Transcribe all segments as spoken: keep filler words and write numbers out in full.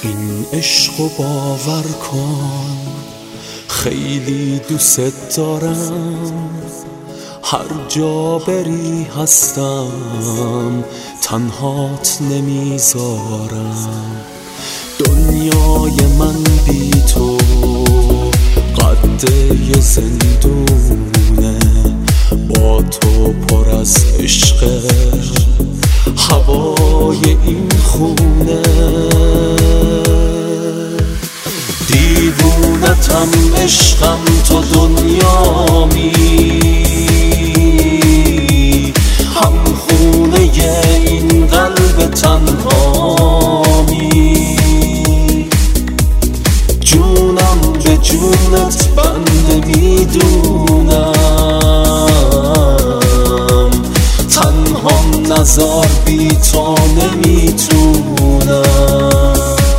این عشقو باور کن، خیلی دوست دارم، هر جا بری هستم، تنهات نمیذارم. دنیای من بی تو قد یه زندونه، با تو پر از عشق، هوای این خونه. دیوونتم عشقم، تو دنیامی، هم خونه این قلب تنهامی. جونم به جونت بنده میدونم، تنهام نزار بی تو نمیتونم.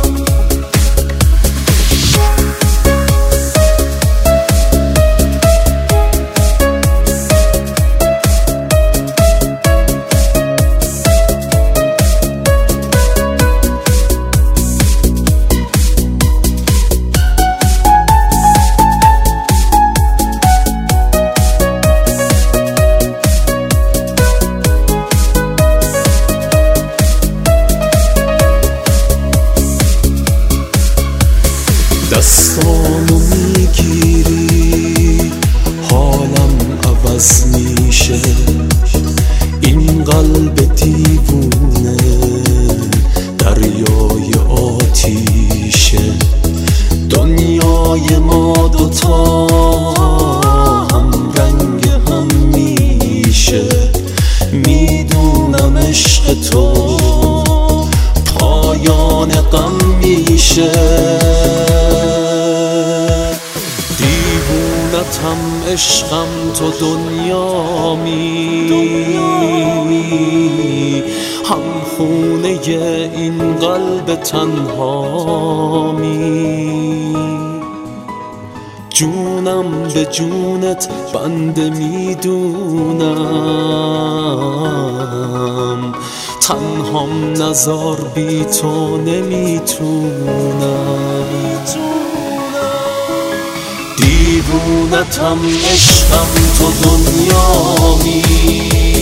دستانو میگیری حالم عوض میشه، این قلب دیوونه دریای آتیشه. دنیای ما دوتا هم رنگ هم میشه، میدونم عشق تو پایان غم میشه. دیوونتم عشقم، تو دنیامی، هم خونه این قلب تنهامی. جونم به جونت بنده میدونم، تنهام نزار بی تو نمیتونم. دیوونتم عشقم، تو دنیامی،